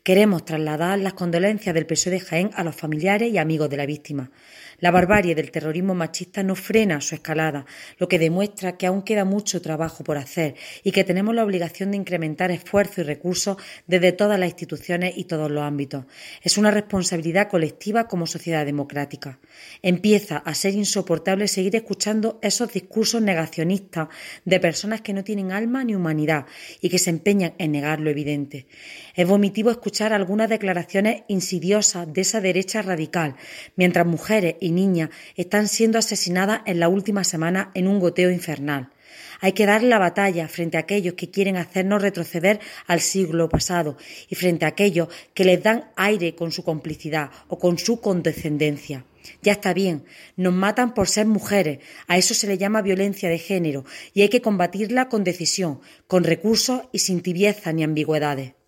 Queremos trasladar las condolencias del PSOE de Jaén a los familiares y amigos de la víctima. La barbarie del terrorismo machista no frena su escalada, lo que demuestra que aún queda mucho trabajo por hacer y que tenemos la obligación de incrementar esfuerzos y recursos desde todas las instituciones y todos los ámbitos. Es una responsabilidad colectiva como sociedad democrática. Empieza a ser insoportable seguir escuchando esos discursos negacionistas de personas que no tienen alma ni humanidad y que se empeñan en negar lo evidente. Es vomitivo escuchar algunas declaraciones insidiosas de esa derecha radical, mientras mujeres y niñas están siendo asesinadas en la última semana en un goteo infernal. Hay que dar la batalla frente a aquellos que quieren hacernos retroceder al siglo pasado y frente a aquellos que les dan aire con su complicidad o con su condescendencia. Ya está bien, nos matan por ser mujeres, a eso se le llama violencia de género y hay que combatirla con decisión, con recursos y sin tibiezas ni ambigüedades.